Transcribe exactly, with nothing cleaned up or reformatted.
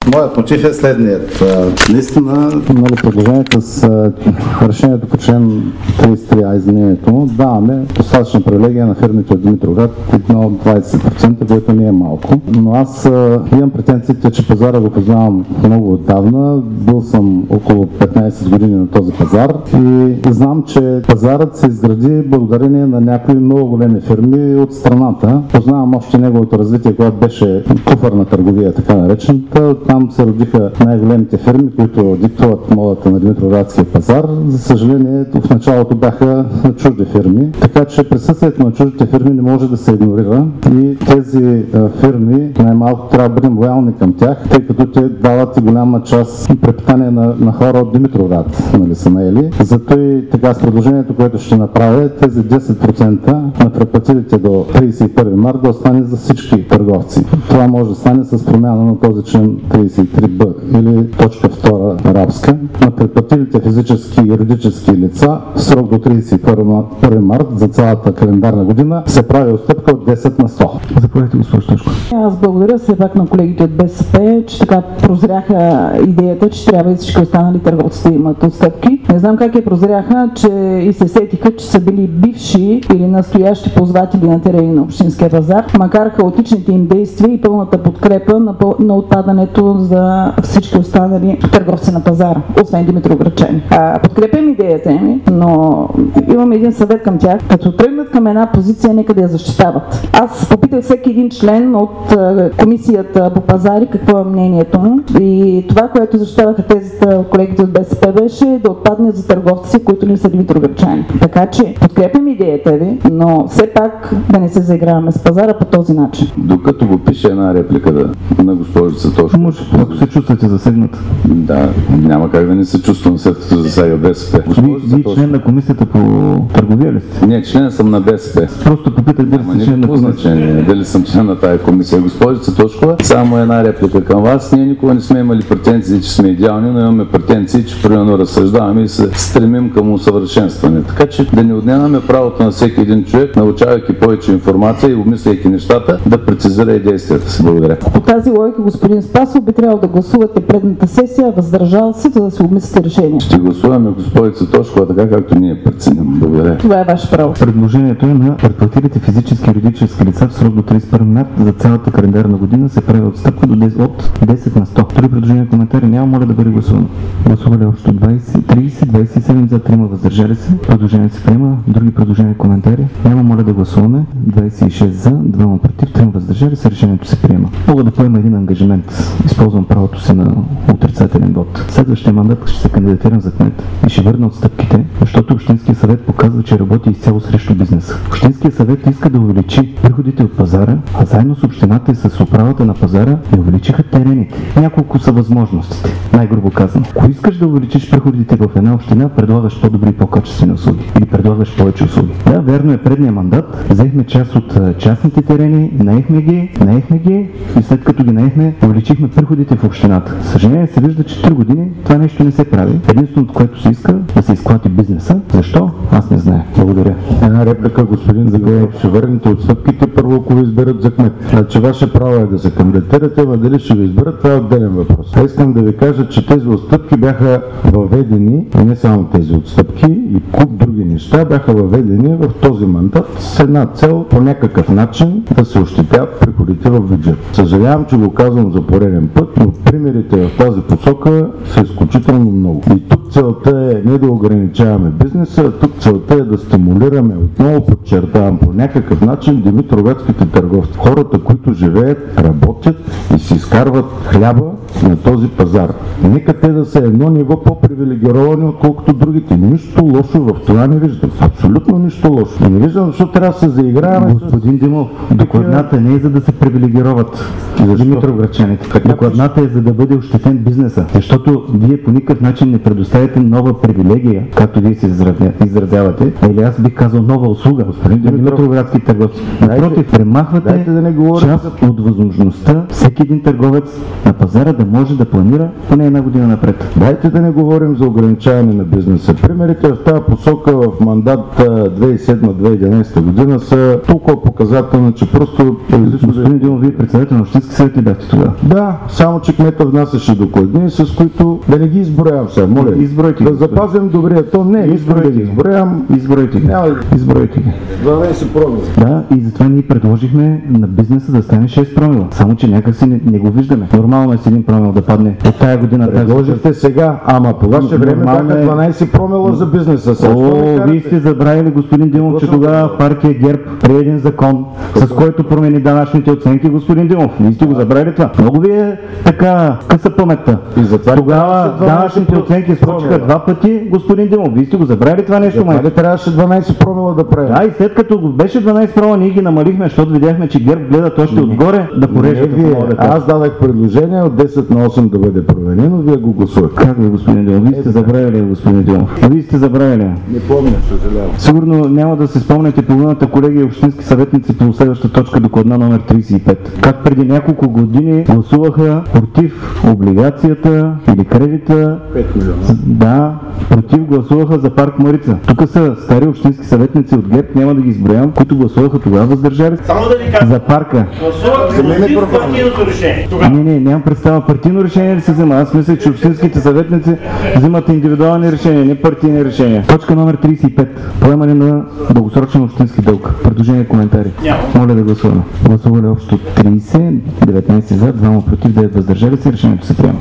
Моят мотив е следният. Наистина, нали, предложението с решението по член тридесет и три А изменението даваме достатъчна привилегия на фирмите от Димитровград, едно двайсет процента, което не е малко. Но аз имам претенциите, че пазара го познавам много отдавна. Бил съм около петнайсет години на този пазар и знам, че пазарът се изгради благодарение на някои много големи фирми от страната. Познавам още неговото развитие, когато беше куфарна търговия, така наречената. Там се родиха най-големите фирми, които диктуват модата на Димитровградския пазар. За съжаление, в началото бяха чужди фирми, така че присъствието на чуждите фирми не може да се игнорира и тези фирми най-малко трябва да бъдем лоялни към тях, тъй като те дават и голяма част препитание на, на хора от Димитровград, нали са наели. Зато и така с предложението, което ще направя, тези десет процента на препитателите до тридесет и първи март да остане за всички търговци. Това може да стане с промяна на този член тридесет и три Б или точка втора арабска. На предплатилите физически и юридически лица в срок до тридесет и първи март за цялата календарна година се прави отстъпка от десет на сто. Заповядайте, госпожо Тошкова. Аз благодаря все пак на колегите от БСП, че така прозряха идеята, че трябва и всички останали търговци да имат отстъпки. Не знам как я прозряха, че и се сетиха, че са били бивши или настоящи ползватели на терени на общинския пазар, макар хаотичните им действия и пълната подкрепа на, на отпадането за всички останали търговци на пазара, освен Димитровградчани. Подкрепям идеята ми, но имам един съвет към тях. Като тръгнат към една позиция, нека да я защитават. Аз попитах всеки един член от комисията по пазари какво е мнението му и това, което защитаваха тезата от колегите от БСП, беше да отпадне за търговци, които не са Димитровградчани. Така че подкрепям идеята ви, но все пак да не се заиграваме с пазара по този начин. Докато го пише една реплика да, на госпожица Тошкова. Може, ако се чувствате засегнат. Да, няма как да не се чувствам, след като засяга БСП. Вие член на комисията по търговия ли сте? Не, член съм на БСП. Просто попитах дали сте член на комисията. Дали съм член на тая комисия. Госпожица Тошкова, само една реплика към вас. Ние никога не сме имали претенции, че сме идеални, но имаме претенции, че примерно разсъждаваме и се стремим към усъвършенстване. Така че да не отнемаме правото на всеки един човек, научавайки повече информация и обмисляйки нещата, да прецизира и действията си. Благодаря. По тази логика, господин Спасов, би трябвало да гласувате предната сесия, въздържал се, за да се обмислите решение. Ще гласуваме госпожица Тошкова така, както ние преценим. Благодаря. Това е ваше право. Предложението е на предплатилите физически и юридически лица в срок до тридесет и първи март за цялата календарна година се прави отстъпка до десет, от десет на сто. Други предложения, коментари няма, моля да бъде гласувано. Гласували общо двайсет, трийсет, двайсет и седем за, трима въздържали се. Предложението се приема. Други предложения, коментари няма, моля да гласуваме. двайсет и шест за, двама против, трима въздържали се. Решението се приема. Мога да поема един ангажимент. Използвам правото си на отрицателен вод. Следващия мандат ще се кандидатирам за кмет и ще върна отстъпките, защото Общинския съвет показва, че работи изцяло срещу бизнеса. Общинския съвет иска да увеличи приходите от пазара, а заедно с общината и с управата на пазара не увеличиха терените. Няколко са възможностите. Най-грубо казано. Ако искаш да увеличиш приходите в една община, предлагаш по-добри и по-качествени услуги. Или предлагаш повече услуги. Да, верно е, предния мандат взехме част от частните терени, наехме ги, наехме ги и след като ги наехме, увеличихме приходите в общината. Съжаление се вижда, че три години това нещо не се прави. Единственото, което се иска, да се изклати бизнеса. Защо? Аз не знае. Благодаря. Една реплика, господин Загоев. Ще върнете отстъпките първо, ако ви изберат за кмет. Значи ваше право е да се кандидатирате, но дали ще ви изберат, това е отделен въпрос. А искам да ви кажа, че тези отстъпки бяха въведени, и не само тези отстъпки, и куп други неща бяха въведени в този мандат с една цел по някакъв начин да се ощетят приходите в бюджет. Съжалявам, че го казвам за пореден път, но примерите в тази посока са изключително много. И тук целта е не да ограничаваме бизнеса, а тук целта е да стимулираме, отново подчертавам, по някакъв начин димитровградските търговци. Хората, които живеят, работят и си изкарват хляба на този пазар. Нека те да са едно ниво по-привилегировани, отколкото другите. Нищо лошо в това не виждам. Абсолютно нищо лошо. И не виждам, защото трябва да се заиграваме. Господин с... Димов, докладната не е за да се привилегироват димитровградчаните. Докладната е за да бъде ощетен бизнеса. Защото вие по никакъв начин не предоставяте нова привилегия, както вие се изразявате, или аз бих казал нова услуга на димитровградски търговци. Напротив, премахвате да не част от възможността всеки един търговец на пазара да може да планира поне една година напред. Дайте да не говорим за ограничаване на бизнеса. Примерите в тази посока в мандат две хиляди и седма - две хиляди и единадесета година са толкова показателни, че просто... Господин Димов, вие председател на Общински съвет ли бяхте тогава? Да, само че кмета внасяше докладни, с които да не ги изброявам сега, моля. Избройте Да ги. запазим добрия тон. Не, изброя да ги изброявам. Избройте ги. Няма да- Избройте ги. дванадесет промила. Да, и затова ние предложихме на бизнеса да стане шест промила. Само, че някак си не, не го виждаме. Нормално е с един промил да падне от тая година. тази Предложихте сега, ама по ваше време Нормално бяха е. дванадесет промила за бизнеса. Сега що ме О, карате? вие сте забравили, господин Димов, че Какво съм тогава забравил? партия ГЕРБ прие един закон, с който промени данъчните оценки, господин Димов. Вие сте го забравили това. Много ви е така къса паметта. И затова Тогава трябваше дванадесет данъчните оценки скочиха промила. два пъти, господин Димов. Вие сте го забравили това нещо, Затова май. ли трябваше дванадесет промила да правим? Да, и след като го беше дванадесет права, ние ги намалихме, защото видяхме, че ГЕРБ гледат още отгоре да Не порежат. вие. Аз дадах предложение от десет на осем да бъде променено, вие го гласувахте. Как ви, господин Димов? Вие сте забравили, господин Димов. Вие сте забравили. Не помня, съжалявам. Сигурно няма да се спомняте половината колеги общински съветници по следваща точка докладна номер тридесет и пет. Как преди няколко години гласуваха против облигацията или кредита. пет милиона. Да, против гласуваха за парк Марица. Тук са стари общински съветници от ГЕРБ, няма да ги изброявам, които гласуваха тогава въздържали се Само да ви кажа, за парка. гласувах За мен е против пропаганда. партийното решение. Не, не, нямам представа. Партийно решение ли се взема? Аз мисля, че общинските съветници взимат индивидуални решения, не партийни решения. Точка номер тридесет и пет. Поемане на дългосрочен общински дълг. Предложения, коментари. Няма. Моля да гласуваме. Гласували общо тридесет, деветнадесет за, двама против, девет въздържали се. Решението се приема.